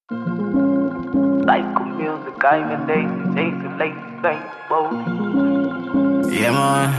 Like music, I'm a lazy, chasing late night boat. Yeah, man.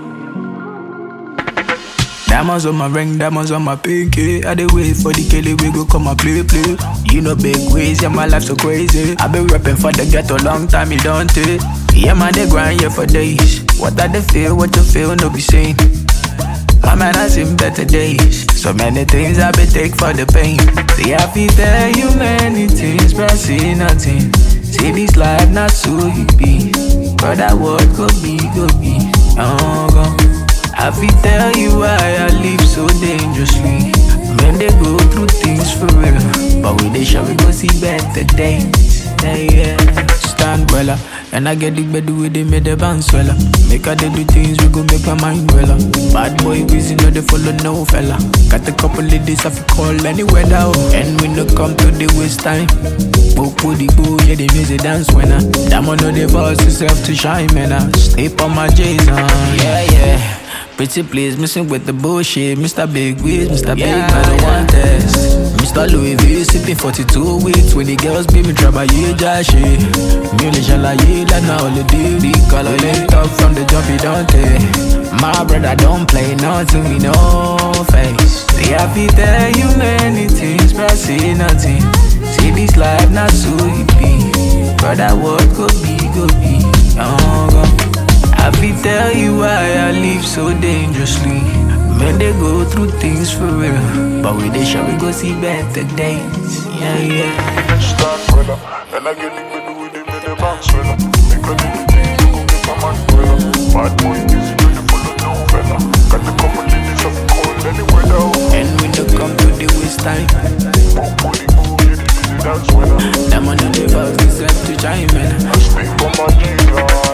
Diamonds on my ring, diamonds on my pinky. I dey wait for the Kelly, we go come and play. You know big ways, yeah, my life so crazy. I been rapping for the ghetto long time, you don't take. Yeah, man, they grind here for days. What I they feel, what you feel, no be saying. My man, I seen better days. So many things I been take for the pain. See, I feel tell you many things, but I see nothing. See, this life not so you be. But that word go be. Oh, go. I feel tell you why I live so dangerously. Men they go through things for real, but we they sure we go see better days. Yeah. Stand weller, and I get the bed with they made the bounce weller. Make I do things we go make my mind weller. Bad boy busy, no they follow no fella. Got a couple of days I feel call any weather, and we no come to the waste time. Book with the boo, yeah the music dance winner. Damn on the boss yourself to shine, man. I stay on my J's on, yeah. Pretty please, missing with the bullshit. Mr. Big Wiz, Mr. Big Man, one test. Mr. Louis V, sipping 42 weeks. When the girls be me trouble, yeah, Jashi. Mule shala, yeah, that now all the day. The color linked up from the jump, you don't take. My brother don't play nothing, we no face. See, I feel tell you many things, but I see nothing. See, this life not so it be. But that word go be. Oh, go. I feel tell you why I live so dangerously. Men they go through things for real, but we they sure we go see better days. Yeah. Start brother, and I get the good with him in the bounce brother. Make a little thing, go get my man brother. Bad boy, busy, you the follow no fella. Got the couple ladies of cold anywhere though. And we don't come to the waste time. Yeah, the music dance weather. Them on the vibes, they set to chime in. I stay for my G-Dog.